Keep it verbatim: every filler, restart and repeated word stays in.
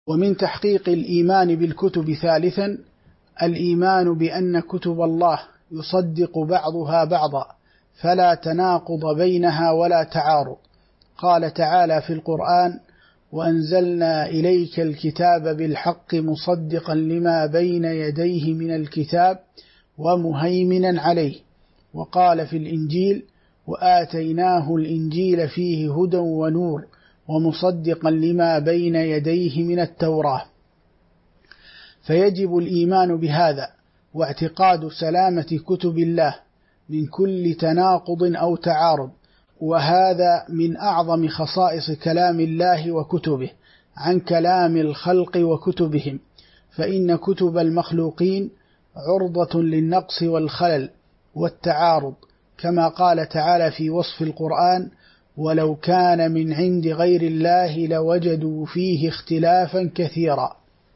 ومن تحقيق الإيمان بالكتب ثالثا الإيمان بأن كتب الله يصدق بعضها بعضا فلا تناقض بينها ولا تعارض. قال تعالى في القرآن: وأنزلنا إليك الكتاب بالحق مصدقا لما بين يديه من الكتاب ومهيمنا عليه. وقال في الإنجيل: وآتيناه الإنجيل فيه هدى ونور ومصدقا لما بين يديه من التوراة. فيجب الإيمان بهذا واعتقاد سلامة كتب الله من كل تناقض أو تعارض، وهذا من أعظم خصائص كلام الله وكتبه عن كلام الخلق وكتبهم، فإن كتب المخلوقين عرضة للنقص والخلل والتعارض، كما قال تعالى في وصف القرآن: ولو كان من عند غير الله لوجدوا فيه اختلافا كثيرا.